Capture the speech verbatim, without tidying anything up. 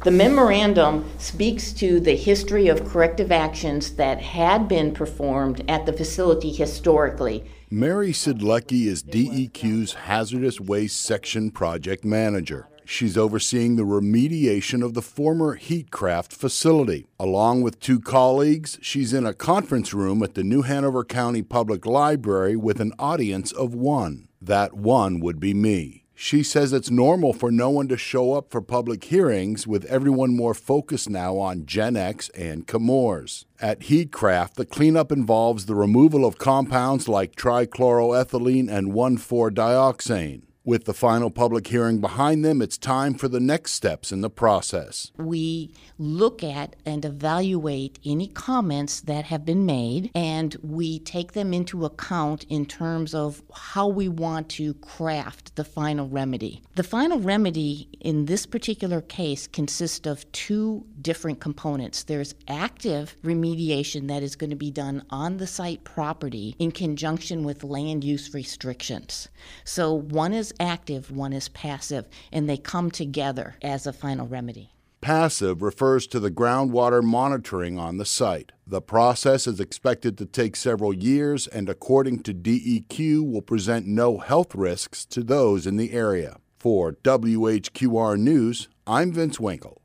The memorandum speaks to the history of corrective actions that had been performed at the facility historically. Mary Sidlecki is D E Q's Hazardous Waste Section Project Manager. She's overseeing the remediation of the former Heatcraft facility. Along with two colleagues, she's in a conference room at the New Hanover County Public Library with an audience of one. That one would be me. She says it's normal for no one to show up for public hearings, with everyone more focused now on Gen X and Chemours. At Heatcraft, the cleanup involves the removal of compounds like trichloroethylene and one four dioxane. With the final public hearing behind them, it's time for the next steps in the process. We look at and evaluate any comments that have been made, and we take them into account in terms of how we want to craft the final remedy. The final remedy in this particular case consists of two different components. There's active remediation that is going to be done on the site property in conjunction with land use restrictions. So one is active, one is passive, and they come together as a final remedy. Passive refers to the groundwater monitoring on the site. The process is expected to take several years and, according to D E Q, will present no health risks to those in the area. For W H Q R News, I'm Vince Winkle.